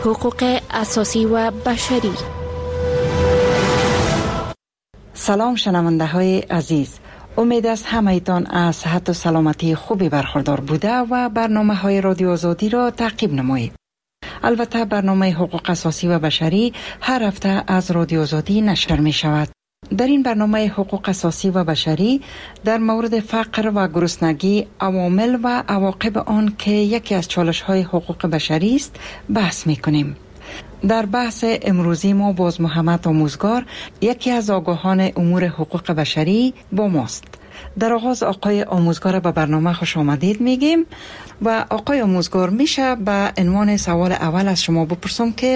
حقوق اساسی و بشری. سلام شنونده های عزیز، امید است همه‌تان از صحت و سلامتی خوبی برخوردار بوده و برنامه های رادیو آزادی را تعقیب نمایید. البته برنامه حقوق اساسی و بشری هر هفته از رادیو آزادی نشر می شود. در این برنامه حقوق اساسی و بشری در مورد فقر و گرسنگی، عوامل و عواقب آن که یکی از چالش‌های حقوق بشری است بحث می‌کنیم. در بحث امروزی ما باز محمد آموزگار، یکی از آگاهان امور حقوق بشری با ماست. در آغاز آقای آموزگار به برنامه خوش آمدید میگیم و آقای آموزگار میشه به عنوان سوال اول از شما بپرسم که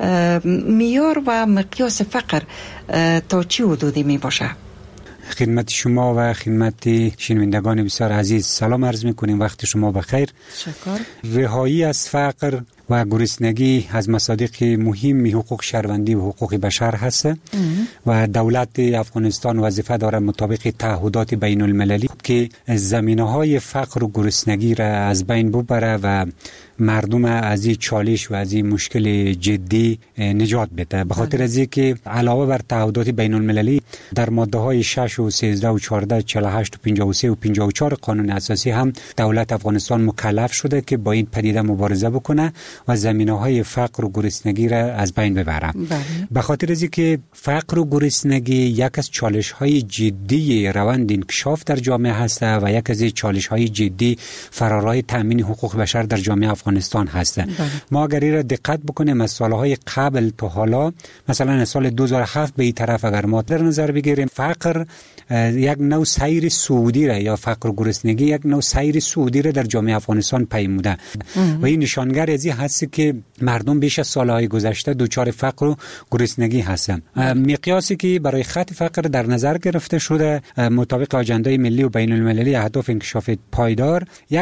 معیار و مقیاس فقر تا چه حدودی می باشه؟ خدمت شما و خدمت شنوندگان بسیار عزیز سلام عرض میکنیم، وقت شما بخیر. شکر. رهایی از فقر و گرسنگی از مصادیق مهم حقوق شهروندی و حقوق بشر هست و دولت افغانستان وظیفه دارد مطابق تعهدات بین المللی که زمینه‌های فقر و گرسنگی را از بین ببره و مردم از این چالش و از این مشکل جدی نجات بده. به خاطر از اینکه علاوه بر تعهدات بین المللی در ماده های 6 و 13 و 14 48 و 53 و 54 قانون اساسی هم دولت افغانستان مکلف شده که با این پدیده مبارزه بکنه و زمینه‌های فقر و گرسنگی را از بین ببره. به خاطر از اینکه فقر و گرسنگی یک از چالش‌های جدی روند انکشاف در جامعه هست و یک از چالش‌های جدی فرارای تامین حقوق بشر در جامعه افغانستان هست. ما اگر این را دقت بکنیم از سالهای قبل تا حالا، مثلا از سال 2007 به این طرف اگر ما در نظر بگیریم، فقر یک نوع سیر سعودی را یا فقر و گرسنگی یک نوع سیر سعودی را در جامعه افغانستان پیموده و این نشانگر از این هست که مردم بیش از سالهای گذشته دچار فقر و گرسنگی هستند. مقیاسی که برای خط فقر در نظر گرفته شده مطابق آژاندای ملی و بین المللی اهداف انکشاف پایدار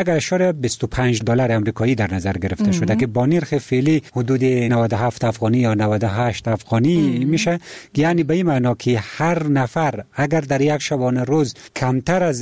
$1.25 آمریکایی در نظر گرفته شده که با نرخ فعلی حدود 97 افغانی یا 98 افغانی میشه، یعنی به این معنا که هر نفر اگر در یک شبانه روز کمتر از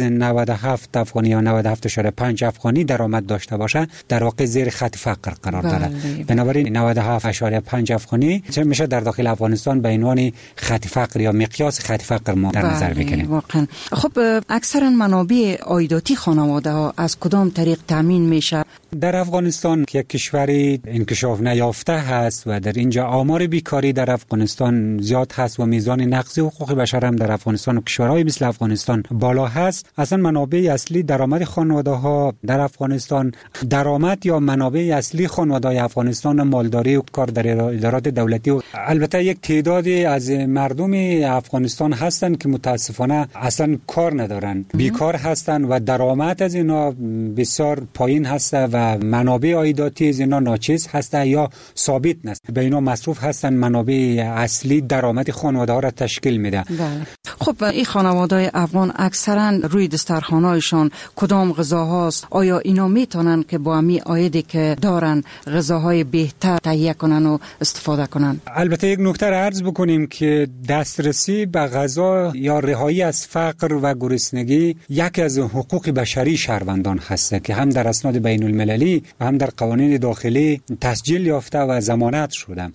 97 افغانی یا 97.5 افغانی درآمد داشته باشه در واقع زیر خط فقر قرار داره. بنابراین 97.5 افغانی میشه در داخل افغانستان به عنوان خط فقر یا مقیاس خط فقر ما در نظر بگیریم. واقعا خب اکثرا منابع عایداتی خانواده ها از کدام طریق تامین میشه؟ در افغانستان که یک کشوری انکشاف نیافته هست و در اینجا آمار بیکاری در افغانستان زیاد هست و میزان نقض حقوق بشر هم در افغانستان و کشورهای مثل افغانستان بالا هست، اصلا منابع اصلی درآمد خانواده ها در افغانستان، درآمد یا منابع اصلی خانواده های افغانستان مالداری و کار در ادارات دولتی و البته یک تعدادی از مردم افغانستان هستند که متاسفانه اصلا کار ندارن، بیکار هستند و درآمد از اینا بسیار پایین هست و منابع عایداتی از اینا ناچیز هست یا ثابت نیست. به اینا مصروف هستن، منابع اصلی درآمد خانواده ها را تشکیل میده. خب این خانواده افغان اکثرا روی دسترخوانایشان کدام غذاهاست؟ آیا اینا میتونن که با همین عایدی که دارن غذاهای بهتر تهیه کنن و استفاده کنن؟ البته یک نکته را عرض بکنیم که دسترسی به غذا یا رهایی از فقر و گرسنگی یکی از حقوق بشری شهروندان هست که هم در اسناد بین المللی و هم در قوانین داخلی تسجیل یافته و ضمانت شده.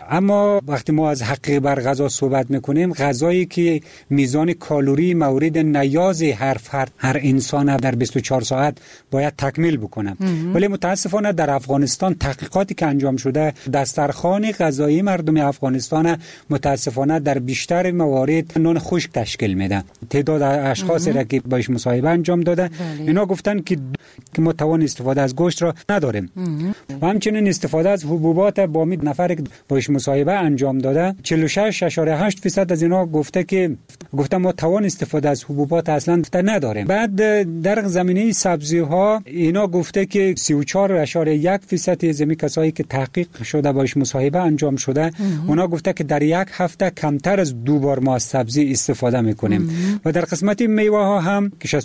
اما وقتی ما از حق بر غذا صحبت میکنیم، غذایی که میزان کالری مورد نیاز هر فرد، هر انسان در 24 ساعت باید تکمیل بکنه. ولی متاسفانه در افغانستان تحقیقاتی که انجام شده، دسترخوان غذایی مردم افغانستان متاسفانه در بیشتر موارد نان خشک تشکیل میده. تعداد اشخاصی را که باش مصاحبه انجام داده، اینا گفتن که ما توان استفاده از گوشت را نداریم و همچنین استفاده از حبوبات با مید نفر که باش مصاحبه انجام داده 46.8% از اینا گفته ما توان استفاده از حبوبات اصلا نداریم. بعد در زمینه سبزی ها اینا گفته که 34.1% از کسایی که تحقیق شده باش مصاحبه انجام شده، اونا گفته که در یک هفته کمتر از 2 بار ما از سبزی استفاده میکنیم و در قسمت میوه ها هم که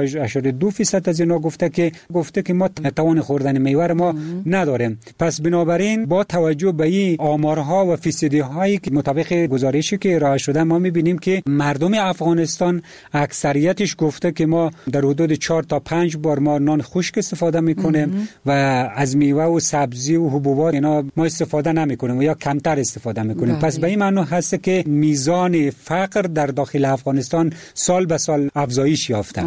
62.2% از اینا گفته که ما توان خوردن میوه ما نداریم. پس بنابراین با توجه به این آمارها و فیصدی هایی که مطابق گزارشی که ارائه شده ما میبینیم که مردم افغانستان اکثریتش گفته که ما در حدود 4 تا 5 بار ما نان خشک استفاده میکنیم و از میوه و سبزی و حبوبات اینا ما استفاده نمیکنیم یا کمتر استفاده میکنیم. پس به این معنی هست که میزان فقر در داخل افغانستان سال به سال افزایش یافته.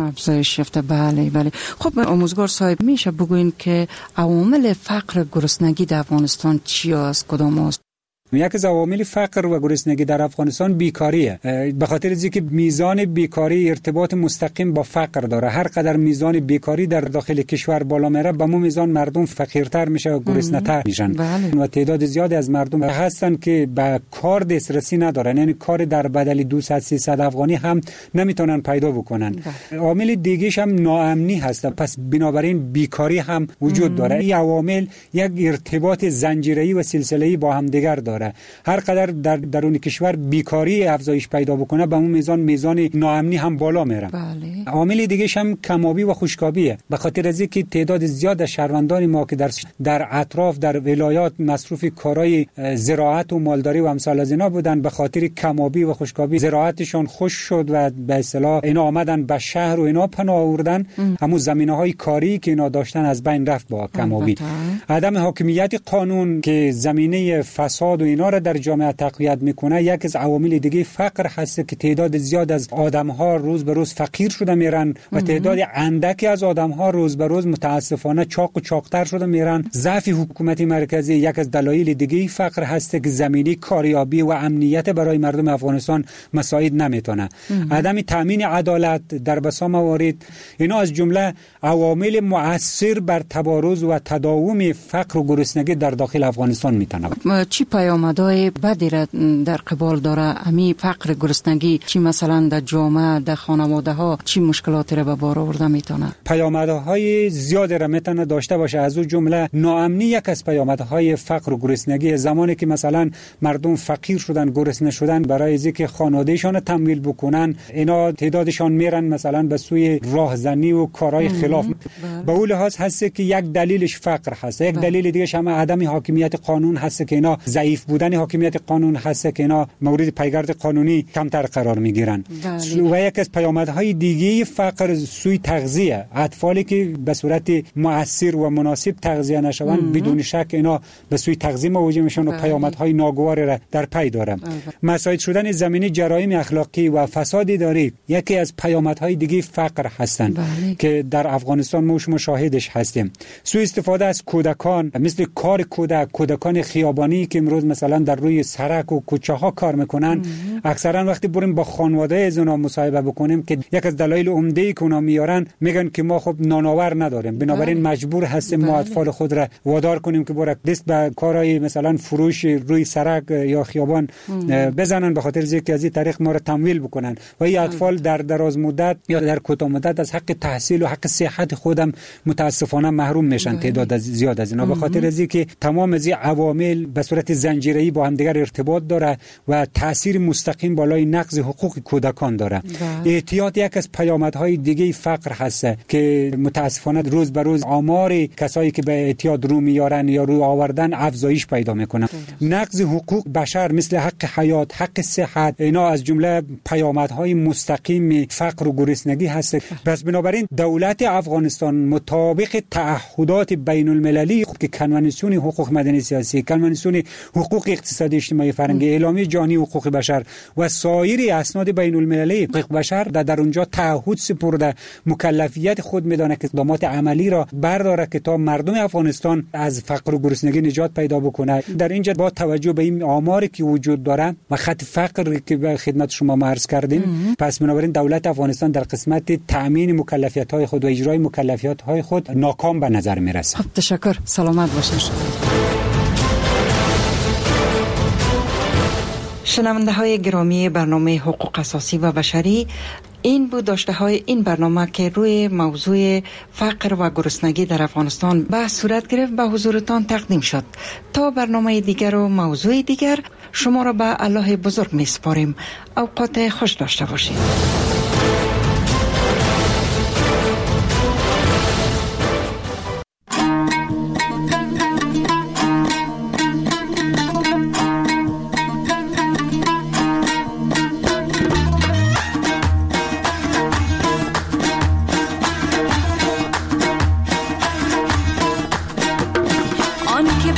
بله. خب آموزگار صاحب، میشه بگوین که عوامل فقر گرسنگی در افغانستان چی است، کدام است؟ یکی از عوامل فقر و گرسنگی در افغانستان بیکاریه. به خاطر اینکه میزان بیکاری ارتباط مستقیم با فقر داره. هر قدر میزان بیکاری در داخل کشور بالا میره، به اون میزان مردم فقیرتر میشه و گرسنه‌تر میشن. و تعداد زیادی از مردم هستن که به کار دسترسی ندارن، یعنی کار در بدل 200-300 افغانی هم نمیتونن پیدا بکنن. عامل دیگه‌ش هم ناامنی هست. پس بنابراین بیکاری هم وجود داره. این عوامل یک ارتباط زنجیره‌ای و سلسله‌ای با هم دیگر داره. هر قدر در درون کشور بیکاری افزایش پیدا بکنه، به اون میزان ناامنی هم بالا میره. عامل دیگه هم کمابی و خشکابیه. به خاطر از اینکه تعداد زیاد از شهروندان ما که در اطراف در ولایات مصروف کارهای زراعت و مالداری و امثال از اینا بودن، به خاطر کمابی و خشکابی زراعتشون خشک شد و به اصطلاح اینا آمدن به شهر و اینا پناه آوردن. همون زمینه‌های کاری که اینا داشتن از بین رفت با کمابی. عدم حاکمیت قانون که زمینه فساد و اینا را در جامعه تقویت میکنه، یک از عوامل دیگه فقر هست که تعداد زیاد از آدم‌ها روز به روز فقیر شده میرن و تعداد اندکی از آدم‌ها روز به روز متاسفانه چاق و چاقتر شده میرن. ضعف حکومت مرکزی یک از دلایل دیگه فقر هست که زمینه کاریابی و امنیت برای مردم افغانستان مساعد نمیتونه. عدم تامین عدالت در بسا موارد، اینا از جمله عوامل مؤثر بر تبارز و تداوم فقر و گرسنگی در داخل افغانستان میتونه. چی پیامدهای بدی را در قبال داره امی فقر گرسنگی؟ چی مثلا در جامعه، در خانواده ها چی مشکلاتی را به بار آورده میتونه؟ پیامدهای زیادی را میتونه داشته باشه. از اون جمله ناامنی یک از پیامدهای فقر و گرسنگی. زمانی که مثلا مردم فقیر شدن، گرسنه شدن، برای اینکه خانوادهشان تمویل بکنن، اینا تعدادشان میرن مثلا به سوی راهزنی و کارهای خلاف. به اون لحاظ هست که یک دلیلش فقر هست. یک دلیل دیگه هم عدم حاکمیت قانون هست که اینا ضعیف بودن حاکمیت قانون هست که اینا مورد پیگرد قانونی کمتر قرار میگیرن. و یک از پیامدهای دیگه فقر سوی تغذیه. اطفالی که به صورت مؤثر و مناسب تغذیه نشوند، بدون شک اینا به سوی تغذیه مواجه میشن و پیامدهای ناگوار را در پی داره. مساعد شدن زمینه جرایم اخلاقی و فساد اداری یکی از پیامدهای دیگه فقر هستند که در افغانستان ما شاهدش هستیم. سوء استفاده از کودکان، مثل کار کودکان خیابانی که امروز مثلا در روی سرک و کوچه ها کار میکنن. اکثرا وقتی بریم با خانواده از اونا مصاحبه بکنیم که یک از دلایل عمده‌ای که اونا میارن، میگن که ما خب نانآور نداریم، بنابراین مجبور هستیم ما اطفال خود را وادار کنیم که برای دست به کارهای مثلا فروش روی سرک یا خیابان بزنن، به خاطر اینکه از این طریق ما را تمویل بکنن و این اطفال در دراز مدت یا در کوتاه مدت از حق تحصیل و حق صحت خودم متاسفانه محروم میشن. تعداد زیاد از اینا به خاطر اینکه تمام از این عوامل به صورت زنجیره‌ای با هم دیگر ارتباط داره و تاثیر مستقیم بالای نقض حقوق کودکان داره. اعتیاد یک از پیامدهای دیگه فقر هست که متاسفانه روز به روز آمار کسایی که به اعتیاد رو میارن یا رو آوردن افزایش پیدا میکنه. نقض حقوق بشر مثل حق حیات، حق صحت، اینا از جمله پیامدهای مستقیم فقر و گرسنگی هست. پس بنابراین دولت افغانستان مطابق تعهدات بین المللی که کنوانسیون حقوق مدنی سیاسی، کنوانسیون حقوق اقتصادی اجتماعی فرهنگی، اعلامیه جهانی حقوق بشر و سایر اسناد بین المللی حقوق بشر در اونجا تعهد سپرده، مکلفیت خود میدانه که اقدامات عملی را برداره که تا مردم افغانستان از فقر و گرسنگی نجات پیدا بکنه. در اینجا با توجه به این آماری که وجود داره و خط فقر که به خدمت شما عرض کردیم، پس بنابراین دولت افغانستان در قسمت تامین مکلفیت‌های خود و اجرای مکلفیت‌های خود ناکام به نظر میرسه. تشکر، سلامت باشید. شنونده های گرامی برنامه حقوق اساسی و بشری، این بود داشته های این برنامه که روی موضوع فقر و گرسنگی در افغانستان به صورت گرفت به حضورتان تقدیم شد. تا برنامه دیگر و موضوع دیگر شما را به الله بزرگ می سپاریم. اوقات خوش داشته باشید.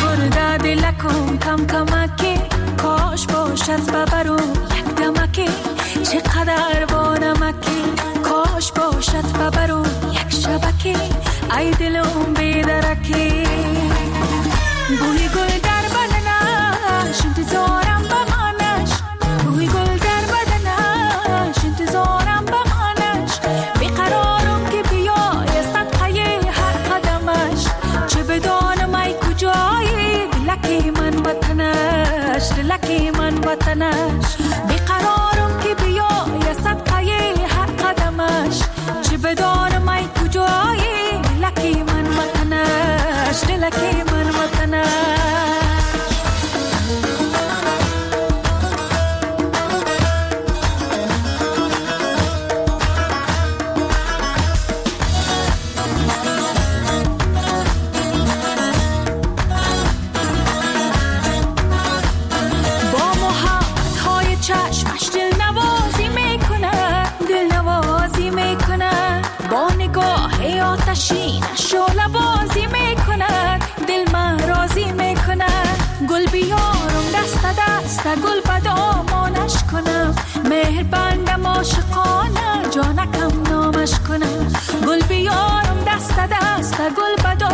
مرده دلکم کم کمکی کاش باشد ببرو یک دمکی چقدر با نمکی کاش باشد ببرو یک شبکی ای دلم بیدرکی بوی گل در بدنش انتظارم بمانش بوی گل در بدنش انتظارم بمانش بیقرارم که بیای صدقه هر قدمش چه بدانم ای کجایی دلکی من وطنش دلکی من وطنش بیقرارم که بیای صدقه هر قدمش چه بدانم ای کجایی دلکی من وطنش دلکی من وطنش شعله بازی میکند دل من راضی میکند گل بیارم دست دست گل بدامانش کنم مهر بندم عاشقانه جانکم نامش کنم گل بیارم دست دست گل بدامانش